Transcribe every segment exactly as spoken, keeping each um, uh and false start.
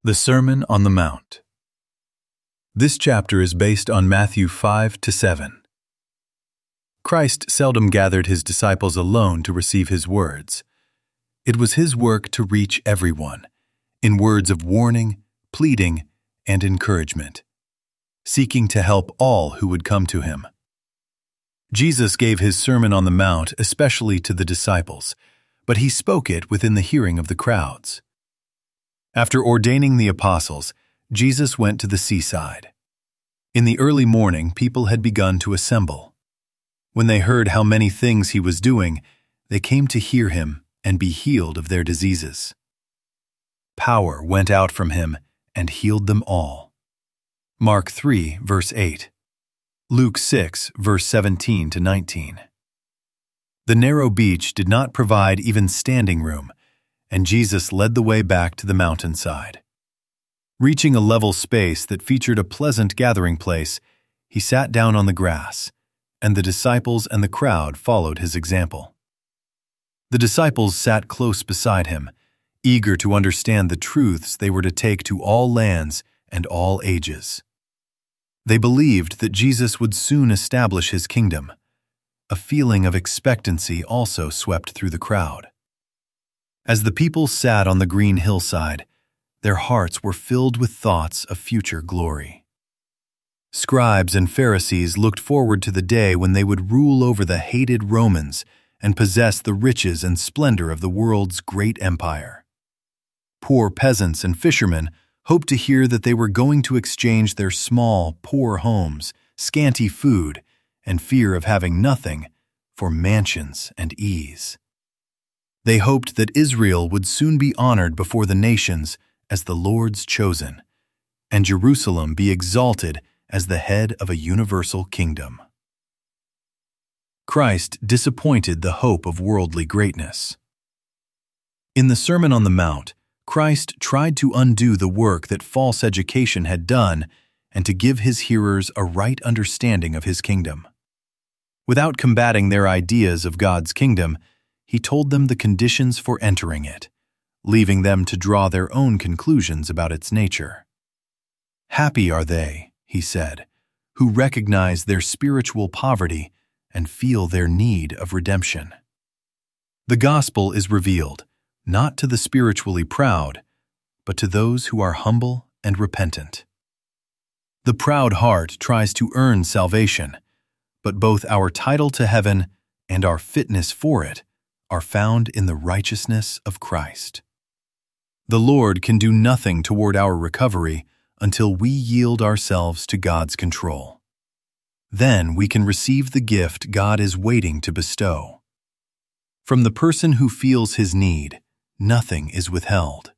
The Sermon on the Mount. This chapter is based on Matthew five to seven. Christ seldom gathered his disciples alone to receive his words. It was his work to reach everyone, in words of warning, pleading, and encouragement, seeking to help all who would come to him. Jesus gave his Sermon on the Mount especially to the disciples, but he spoke it within the hearing of the crowds. After ordaining the apostles, Jesus went to the seaside. In the early morning, people had begun to assemble. When they heard how many things he was doing, they came to hear him and be healed of their diseases. Power went out from him and healed them all. Mark three, verse eight. Luke six, verse seventeen to nineteen. The narrow beach did not provide even standing room, and Jesus led the way back to the mountainside. Reaching a level space that featured a pleasant gathering place, he sat down on the grass, and the disciples and the crowd followed his example. The disciples sat close beside him, eager to understand the truths they were to take to all lands and all ages. They believed that Jesus would soon establish his kingdom. A feeling of expectancy also swept through the crowd. As the people sat on the green hillside, their hearts were filled with thoughts of future glory. Scribes and Pharisees looked forward to the day when they would rule over the hated Romans and possess the riches and splendor of the world's great empire. Poor peasants and fishermen hoped to hear that they were going to exchange their small, poor homes, scanty food, and fear of having nothing for mansions and ease. They hoped that Israel would soon be honored before the nations as the Lord's chosen, and Jerusalem be exalted as the head of a universal kingdom. Christ disappointed the hope of worldly greatness. In the Sermon on the Mount, Christ tried to undo the work that false education had done and to give his hearers a right understanding of his kingdom. Without combating their ideas of God's kingdom, he told them the conditions for entering it, leaving them to draw their own conclusions about its nature. Happy are they, he said, who recognize their spiritual poverty and feel their need of redemption. The gospel is revealed, not to the spiritually proud, but to those who are humble and repentant. The proud heart tries to earn salvation, but both our title to heaven and our fitness for it are found in the righteousness of Christ. The Lord can do nothing toward our recovery until we yield ourselves to God's control. Then we can receive the gift God is waiting to bestow. From the person who feels his need, nothing is withheld.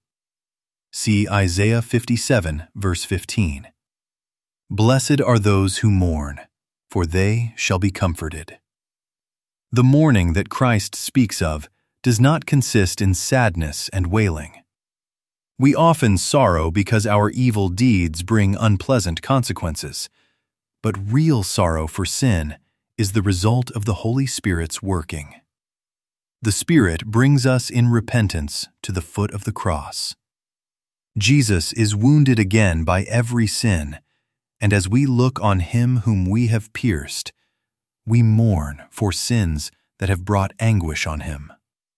See Isaiah fifty-seven, verse fifteen. Blessed are those who mourn, for they shall be comforted. The mourning that Christ speaks of does not consist in sadness and wailing. We often sorrow because our evil deeds bring unpleasant consequences, but real sorrow for sin is the result of the Holy Spirit's working. The Spirit brings us in repentance to the foot of the cross. Jesus is wounded again by every sin, and as we look on him whom we have pierced, we mourn for sins that have brought anguish on him.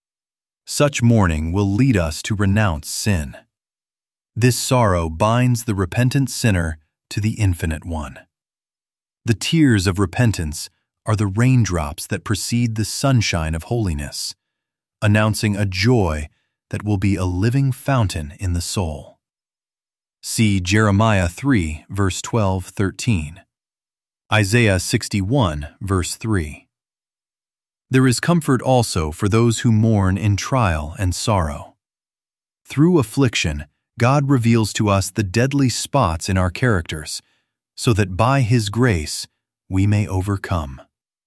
Such mourning will lead us to renounce sin. This sorrow binds the repentant sinner to the Infinite One. The tears of repentance are the raindrops that precede the sunshine of holiness, announcing a joy that will be a living fountain in the soul. See Jeremiah three, verse twelve to thirteen. Isaiah sixty-one, verse three. There is comfort also for those who mourn in trial and sorrow. Through affliction, God reveals to us the deadly spots in our characters, so that by his grace we may overcome.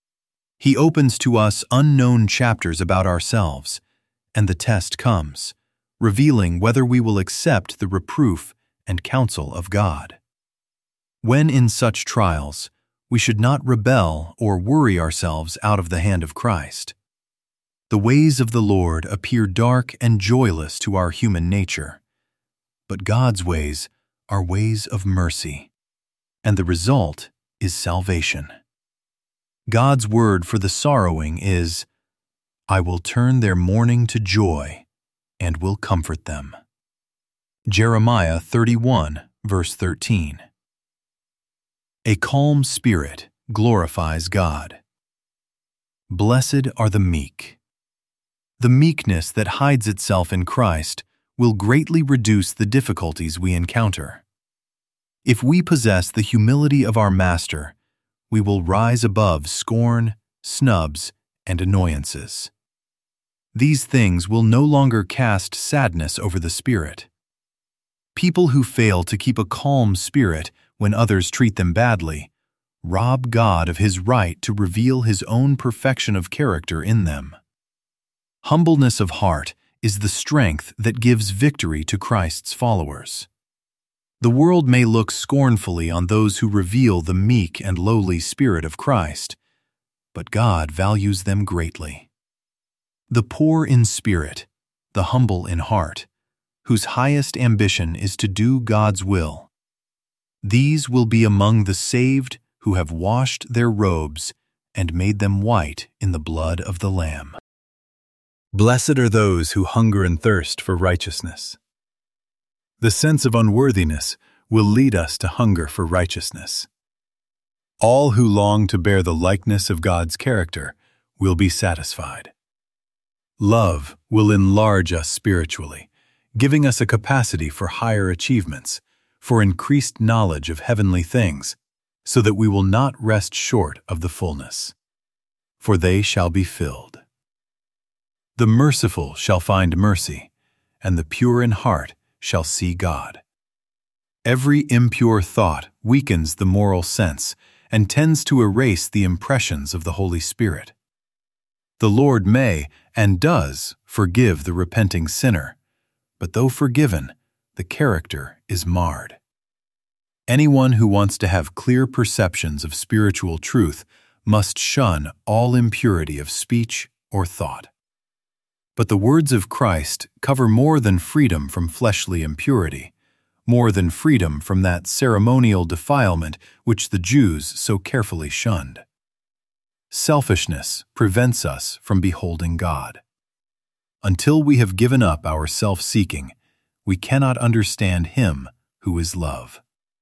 He opens to us unknown chapters about ourselves, and the test comes, revealing whether we will accept the reproof and counsel of God. When in such trials, we should not rebel or worry ourselves out of the hand of Christ. The ways of the Lord appear dark and joyless to our human nature, But God's ways are ways of mercy, and the result is salvation. God's word for the sorrowing is, "I will turn their mourning to joy and will comfort them." Jeremiah thirty-one, verse thirteen. A calm spirit glorifies God. Blessed are the meek. The meekness that hides itself in Christ will greatly reduce the difficulties we encounter. If we possess the humility of our Master, we will rise above scorn, snubs, and annoyances. These things will no longer cast sadness over the spirit. People who fail to keep a calm spirit when others treat them badly rob God of His right to reveal His own perfection of character in them. Humbleness of heart is the strength that gives victory to Christ's followers. The world may look scornfully on those who reveal the meek and lowly spirit of Christ, but God values them greatly. The poor in spirit, the humble in heart, whose highest ambition is to do God's will. These will be among the saved who have washed their robes and made them white in the blood of the Lamb. Blessed are those who hunger and thirst for righteousness. The sense of unworthiness will lead us to hunger for righteousness. All who long to bear the likeness of God's character will be satisfied. Love will enlarge us spiritually, giving us a capacity for higher achievements, for increased knowledge of heavenly things, so that we will not rest short of the fullness. For they shall be filled. The merciful shall find mercy, and the pure in heart shall see God. Every impure thought weakens the moral sense and tends to erase the impressions of the Holy Spirit. The Lord may, and does, forgive the repenting sinner, but though forgiven, the character is marred. Anyone who wants to have clear perceptions of spiritual truth must shun all impurity of speech or thought. But the words of Christ cover more than freedom from fleshly impurity, more than freedom from that ceremonial defilement which the Jews so carefully shunned. Selfishness prevents us from beholding God. Until we have given up our self-seeking, we cannot understand Him who is love.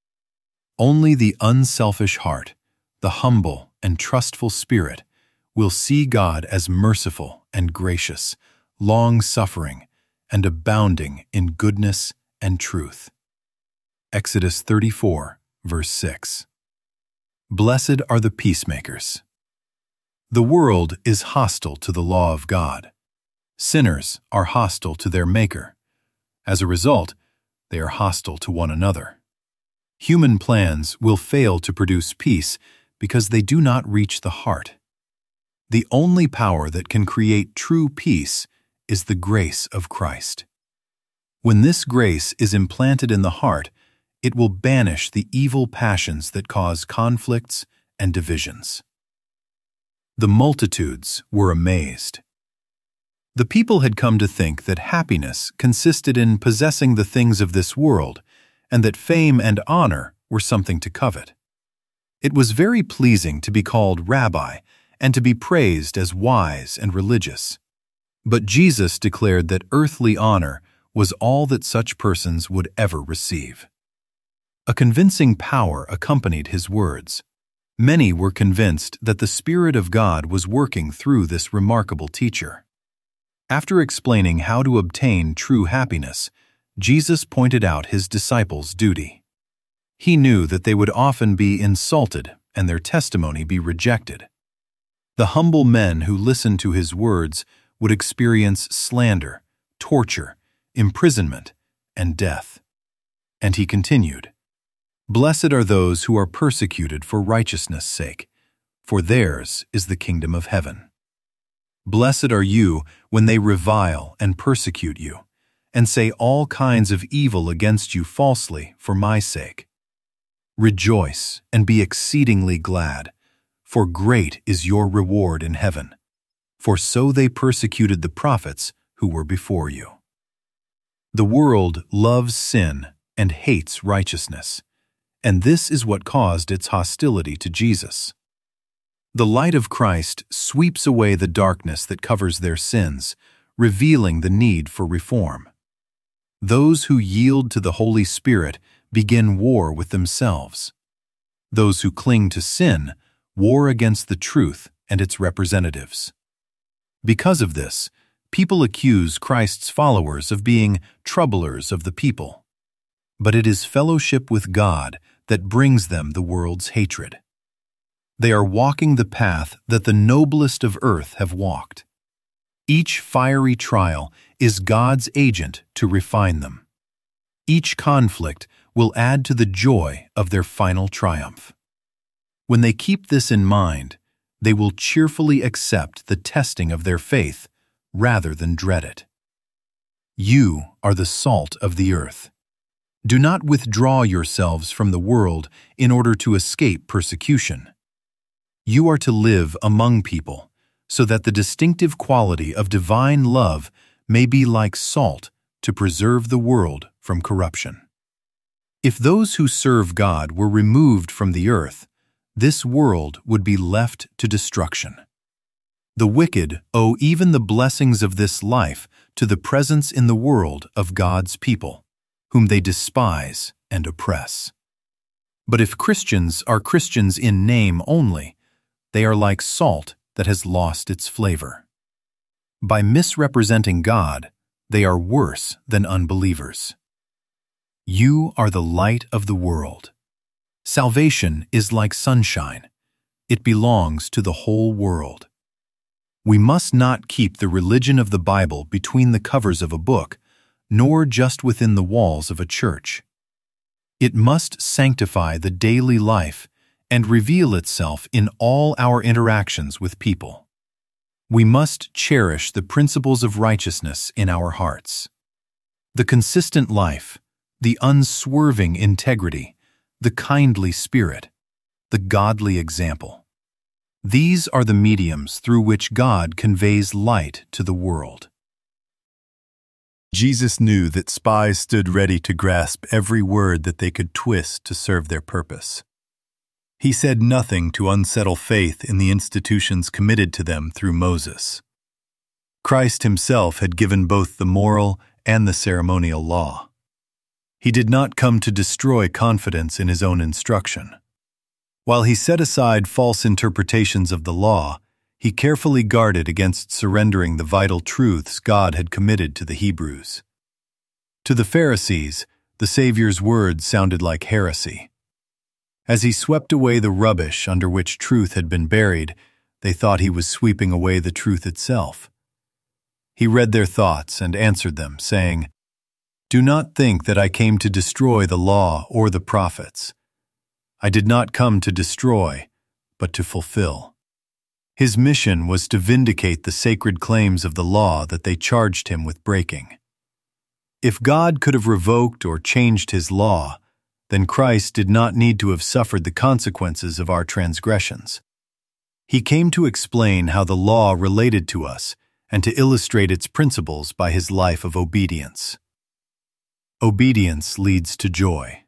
Only the unselfish heart, the humble and trustful spirit, will see God as merciful and gracious, long-suffering, and abounding in goodness and truth. Exodus thirty-four, verse six. Blessed are the peacemakers. The world is hostile to the law of God. Sinners are hostile to their Maker. As a result, they are hostile to one another. Human plans will fail to produce peace because they do not reach the heart. The only power that can create true peace is the grace of Christ. When this grace is implanted in the heart, it will banish the evil passions that cause conflicts and divisions. The multitudes were amazed. The people had come to think that happiness consisted in possessing the things of this world, and that fame and honor were something to covet. It was very pleasing to be called rabbi and to be praised as wise and religious. But Jesus declared that earthly honor was all that such persons would ever receive. A convincing power accompanied his words. Many were convinced that the Spirit of God was working through this remarkable teacher. After explaining how to obtain true happiness, Jesus pointed out his disciples' duty. He knew that they would often be insulted and their testimony be rejected. The humble men who listened to his words would experience slander, torture, imprisonment, and death. And he continued, "Blessed are those who are persecuted for righteousness' sake, for theirs is the kingdom of heaven. Blessed are you when they revile and persecute you, and say all kinds of evil against you falsely for my sake. Rejoice and be exceedingly glad, for great is your reward in heaven. For so they persecuted the prophets who were before you." The world loves sin and hates righteousness, and this is what caused its hostility to Jesus. The light of Christ sweeps away the darkness that covers their sins, revealing the need for reform. Those who yield to the Holy Spirit begin war with themselves. Those who cling to sin war against the truth and its representatives. Because of this, people accuse Christ's followers of being troublers of the people. But it is fellowship with God that brings them the world's hatred. They are walking the path that the noblest of earth have walked. Each fiery trial is God's agent to refine them. Each conflict will add to the joy of their final triumph. When they keep this in mind, they will cheerfully accept the testing of their faith rather than dread it. You are the salt of the earth. Do not withdraw yourselves from the world in order to escape persecution. You are to live among people, so that the distinctive quality of divine love may be like salt to preserve the world from corruption. If those who serve God were removed from the earth, this world would be left to destruction. The wicked owe even the blessings of this life to the presence in the world of God's people, whom they despise and oppress. But if Christians are Christians in name only, they are like salt that has lost its flavor. By misrepresenting God, they are worse than unbelievers. You are the light of the world. Salvation is like sunshine. It belongs to the whole world. We must not keep the religion of the Bible between the covers of a book, nor just within the walls of a church. It must sanctify the daily life and reveal itself in all our interactions with people. We must cherish the principles of righteousness in our hearts. The consistent life, the unswerving integrity, the kindly spirit, the godly example. These are the mediums through which God conveys light to the world. Jesus knew that spies stood ready to grasp every word that they could twist to serve their purpose. He said nothing to unsettle faith in the institutions committed to them through Moses. Christ himself had given both the moral and the ceremonial law. He did not come to destroy confidence in his own instruction. While he set aside false interpretations of the law, he carefully guarded against surrendering the vital truths God had committed to the Hebrews. To the Pharisees, the Savior's words sounded like heresy. As he swept away the rubbish under which truth had been buried, they thought he was sweeping away the truth itself. He read their thoughts and answered them, saying, "Do not think that I came to destroy the law or the prophets. I did not come to destroy, but to fulfill." His mission was to vindicate the sacred claims of the law that they charged him with breaking. If God could have revoked or changed his law, then Christ did not need to have suffered the consequences of our transgressions. He came to explain how the law related to us and to illustrate its principles by his life of obedience. Obedience leads to joy.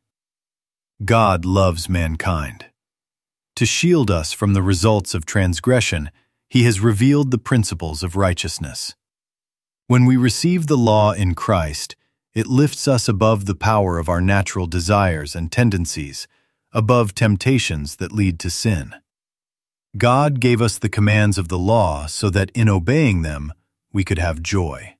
God loves mankind. To shield us from the results of transgression, he has revealed the principles of righteousness. When we receive the law in Christ, it lifts us above the power of our natural desires and tendencies, above temptations that lead to sin. God gave us the commands of the law so that in obeying them, we could have joy.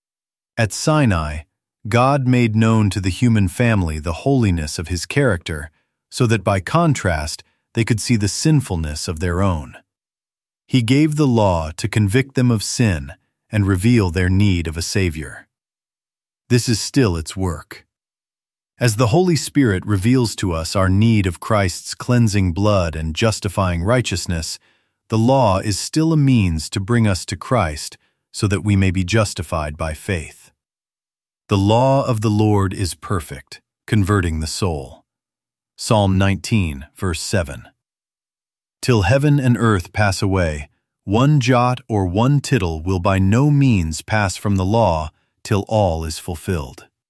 At Sinai, God made known to the human family the holiness of his character, so that by contrast, they could see the sinfulness of their own. He gave the law to convict them of sin and reveal their need of a Savior. This is still its work. As the Holy Spirit reveals to us our need of Christ's cleansing blood and justifying righteousness, the law is still a means to bring us to Christ so that we may be justified by faith. The law of the Lord is perfect, converting the soul. Psalm nineteen, verse seven. Till heaven and earth pass away, one jot or one tittle will by no means pass from the law till all is fulfilled.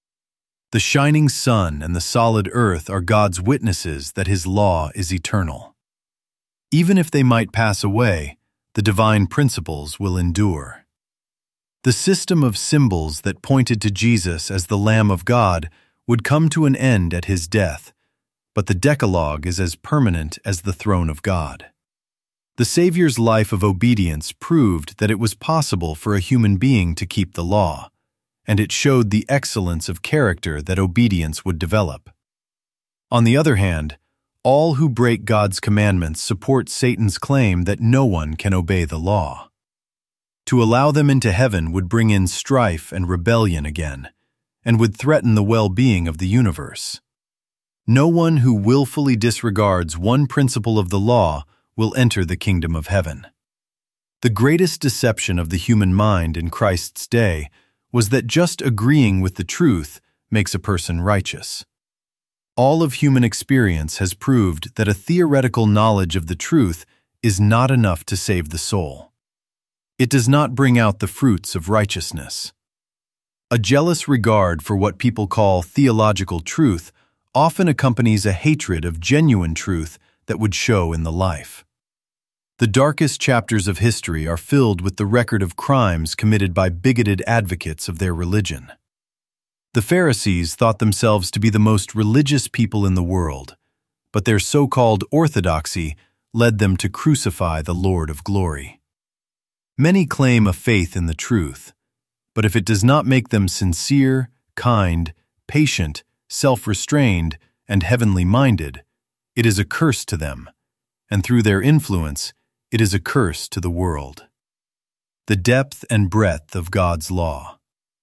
The shining sun and the solid earth are God's witnesses that His law is eternal. Even if they might pass away, the divine principles will endure. The system of symbols that pointed to Jesus as the Lamb of God would come to an end at His death, but the Decalogue is as permanent as the throne of God. The Savior's life of obedience proved that it was possible for a human being to keep the law, and it showed the excellence of character that obedience would develop. On the other hand, all who break God's commandments support Satan's claim that no one can obey the law. To allow them into heaven would bring in strife and rebellion again, and would threaten the well-being of the universe. No one who willfully disregards one principle of the law will enter the kingdom of heaven. The greatest deception of the human mind in Christ's day was that just agreeing with the truth makes a person righteous. All of human experience has proved that a theoretical knowledge of the truth is not enough to save the soul. It does not bring out the fruits of righteousness. A jealous regard for what people call theological truth often accompanies a hatred of genuine truth that would show in the life. The darkest chapters of history are filled with the record of crimes committed by bigoted advocates of their religion. The Pharisees thought themselves to be the most religious people in the world, but their so-called orthodoxy led them to crucify the Lord of glory. Many claim a faith in the truth, but if it does not make them sincere, kind, patient, self-restrained, and heavenly-minded, it is a curse to them, and through their influence, it is a curse to the world. The depth and breadth of God's law.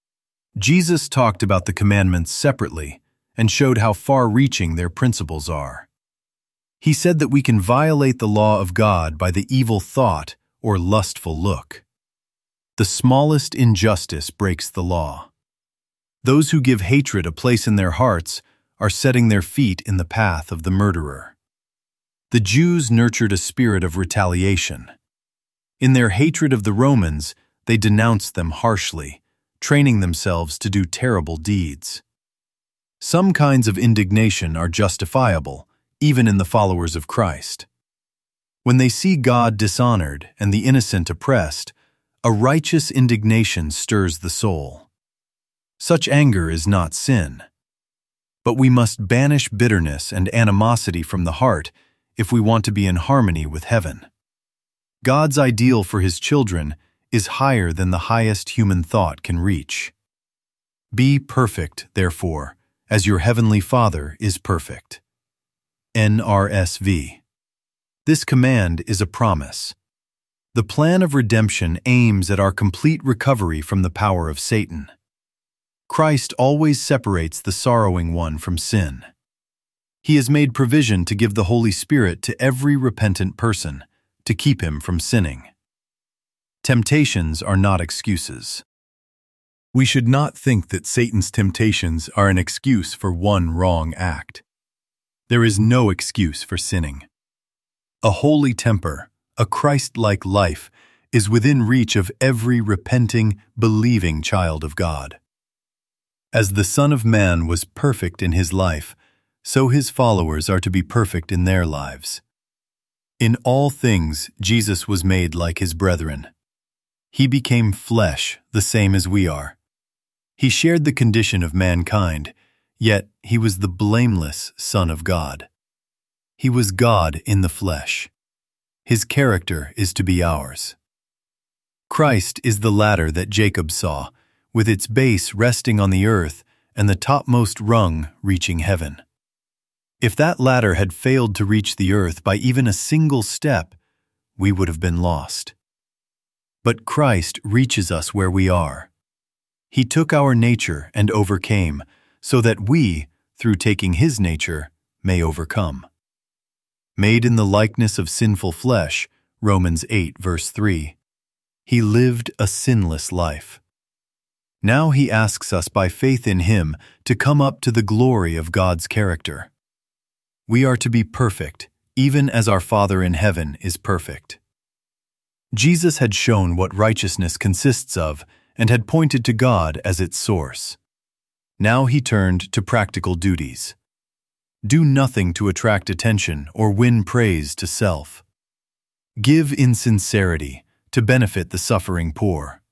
Jesus talked about the commandments separately and showed how far-reaching their principles are. He said that we can violate the law of God by the evil thought or lustful look. The smallest injustice breaks the law. Those who give hatred a place in their hearts are setting their feet in the path of the murderer. The Jews nurtured a spirit of retaliation. In their hatred of the Romans, they denounced them harshly, training themselves to do terrible deeds. Some kinds of indignation are justifiable, even in the followers of Christ. When they see God dishonored and the innocent oppressed, a righteous indignation stirs the soul. Such anger is not sin. But we must banish bitterness and animosity from the heart if we want to be in harmony with heaven. God's ideal for His children is higher than the highest human thought can reach. Be perfect, therefore, as your heavenly Father is perfect. N R S V. This command is a promise. The plan of redemption aims at our complete recovery from the power of Satan. Christ always separates the sorrowing one from sin. He has made provision to give the Holy Spirit to every repentant person, to keep him from sinning. Temptations are not excuses. We should not think that Satan's temptations are an excuse for one wrong act. There is no excuse for sinning. A holy temper, a Christ-like life, is within reach of every repenting, believing child of God. As the Son of Man was perfect in His life, so His followers are to be perfect in their lives. In all things, Jesus was made like His brethren. He became flesh, the same as we are. He shared the condition of mankind, yet He was the blameless Son of God. He was God in the flesh. His character is to be ours. Christ is the ladder that Jacob saw, with its base resting on the earth and the topmost rung reaching heaven. If that ladder had failed to reach the earth by even a single step, we would have been lost. But Christ reaches us where we are. He took our nature and overcame, so that we, through taking His nature, may overcome. Made in the likeness of sinful flesh, Romans eight, verse three, He lived a sinless life. Now He asks us by faith in Him to come up to the glory of God's character. We are to be perfect, even as our Father in heaven is perfect. Jesus had shown what righteousness consists of and had pointed to God as its source. Now he turned to practical duties. Do nothing to attract attention or win praise to self. Give in sincerity to benefit the suffering poor.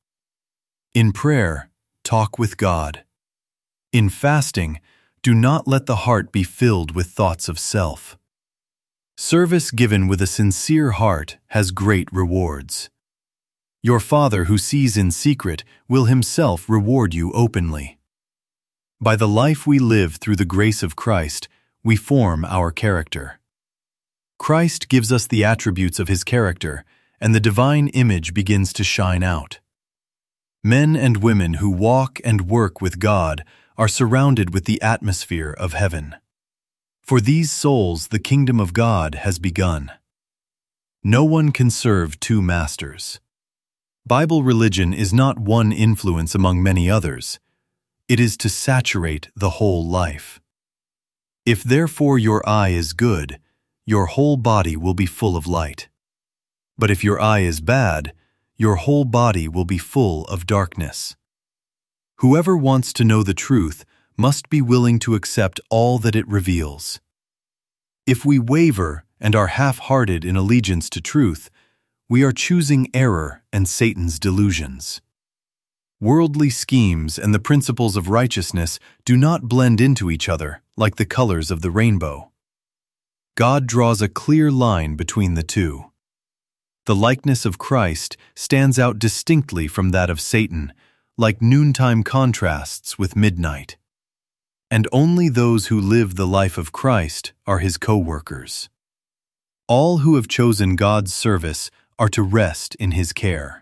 In prayer, talk with God. In fasting, do not let the heart be filled with thoughts of self. Service given with a sincere heart has great rewards. Your Father who sees in secret will himself reward you openly. By the life we live through the grace of Christ, we form our character. Christ gives us the attributes of his character, and the divine image begins to shine out. Men and women who walk and work with God are surrounded with the atmosphere of heaven. For these souls, the kingdom of God has begun. No one can serve two masters. Bible religion is not one influence among many others. It is to saturate the whole life. If therefore your eye is good, your whole body will be full of light. But if your eye is bad, your whole body will be full of darkness. Whoever wants to know the truth must be willing to accept all that it reveals. If we waver and are half-hearted in allegiance to truth, we are choosing error and Satan's delusions. Worldly schemes and the principles of righteousness do not blend into each other like the colors of the rainbow. God draws a clear line between the two. The likeness of Christ stands out distinctly from that of Satan, like noontime contrasts with midnight. And only those who live the life of Christ are his co-workers. All who have chosen God's service are to rest in his care.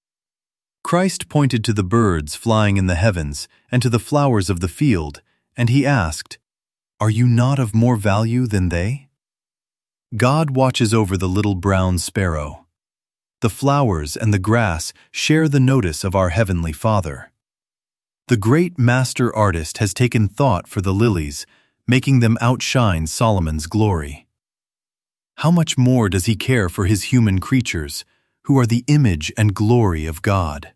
Christ pointed to the birds flying in the heavens and to the flowers of the field, and he asked, "Are you not of more value than they?" God watches over the little brown sparrow. The flowers and the grass share the notice of our Heavenly Father. The great master artist has taken thought for the lilies, making them outshine Solomon's glory. How much more does he care for his human creatures, who are the image and glory of God?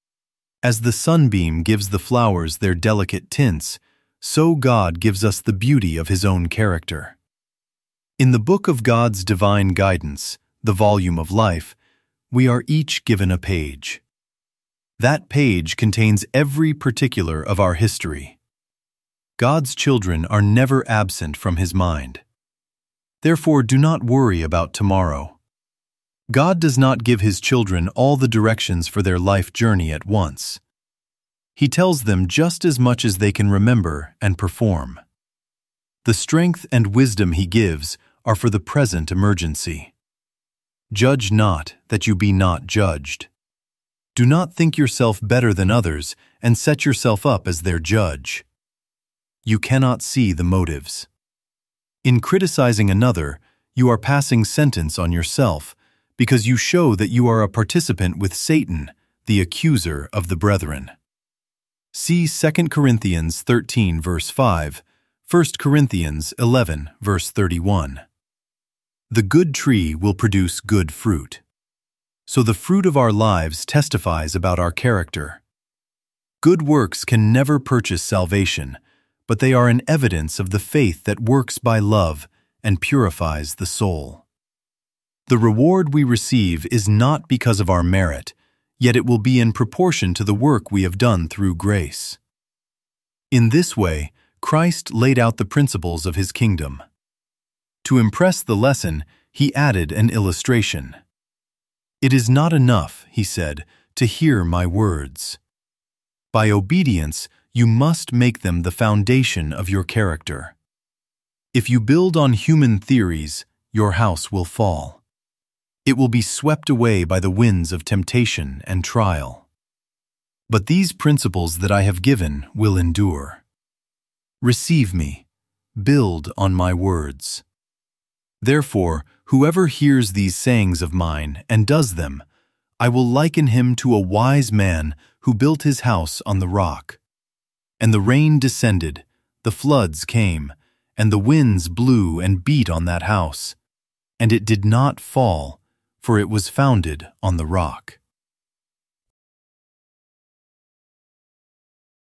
As the sunbeam gives the flowers their delicate tints, so God gives us the beauty of his own character. In the book of God's divine guidance, the volume of life, we are each given a page. That page contains every particular of our history. God's children are never absent from his mind. Therefore, do not worry about tomorrow. God does not give his children all the directions for their life journey at once. He tells them just as much as they can remember and perform. The strength and wisdom he gives are for the present emergency. Judge not, that you be not judged. Do not think yourself better than others and set yourself up as their judge. You cannot see the motives. In criticizing another, you are passing sentence on yourself, because you show that you are a participant with Satan, the accuser of the brethren. See Second Corinthians thirteen verse five, First Corinthians eleven verse thirty-one. The good tree will produce good fruit. So the fruit of our lives testifies about our character. Good works can never purchase salvation, but they are an evidence of the faith that works by love and purifies the soul. The reward we receive is not because of our merit, yet it will be in proportion to the work we have done through grace. In this way, Christ laid out the principles of his kingdom. To impress the lesson, he added an illustration. "It is not enough," he said, "to hear my words. By obedience, you must make them the foundation of your character. If you build on human theories, your house will fall. It will be swept away by the winds of temptation and trial. But these principles that I have given will endure. Receive me, build on my words. Therefore, whoever hears these sayings of mine and does them, I will liken him to a wise man who built his house on the rock. And the rain descended, the floods came, and the winds blew and beat on that house, and it did not fall, for it was founded on the rock."